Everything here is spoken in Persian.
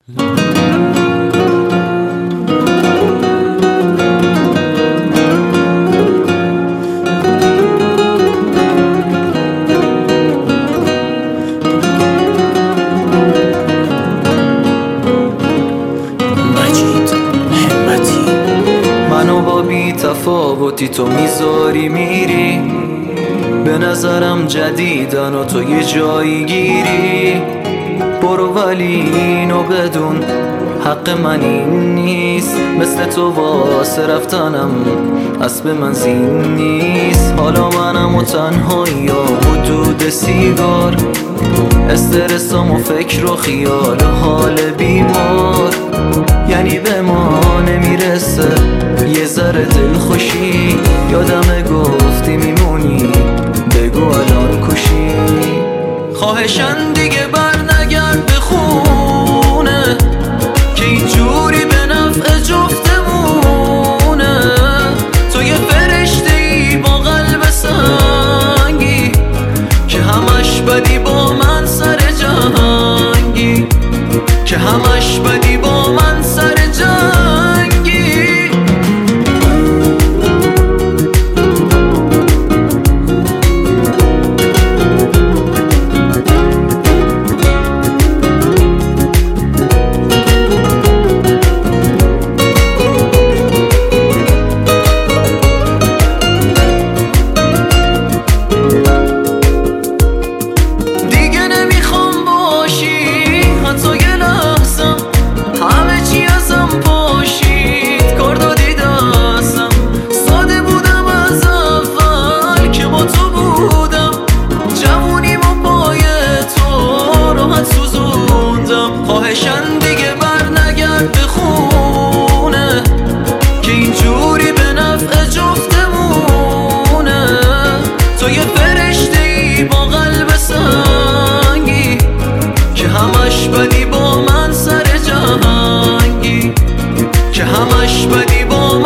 منو با بی تفاوتی تو میذاری میری، به نظرم جدیدن و تو یه جایی گیری. برو ولی اینو بدون حق من این نیست، مثل تو واسه رفتنم اسب من زین نیست. حالا منم و تنهایی و حدود سیگار، استرسام و فکر و خیال و حال بیمار. یعنی به ما نمیرسه یه ذره دلخوشی، یادم گفتی میمونی بگو الان کشی. خواهشن دیگه بر نگرد به خونه که اینجوری به نفع جفتمونه. تو یه فرشته ای با قلب سنگی که همش بدی با من سر جنگی، که همش بدی با من سر جنگی. خواهشن دیگه بر نگرد به خونه که اینجوری به نفع جفتمونه. تو یه فرشته ای با قلب سنگی که همش بدی با من سر جنگی، که همش بدی با من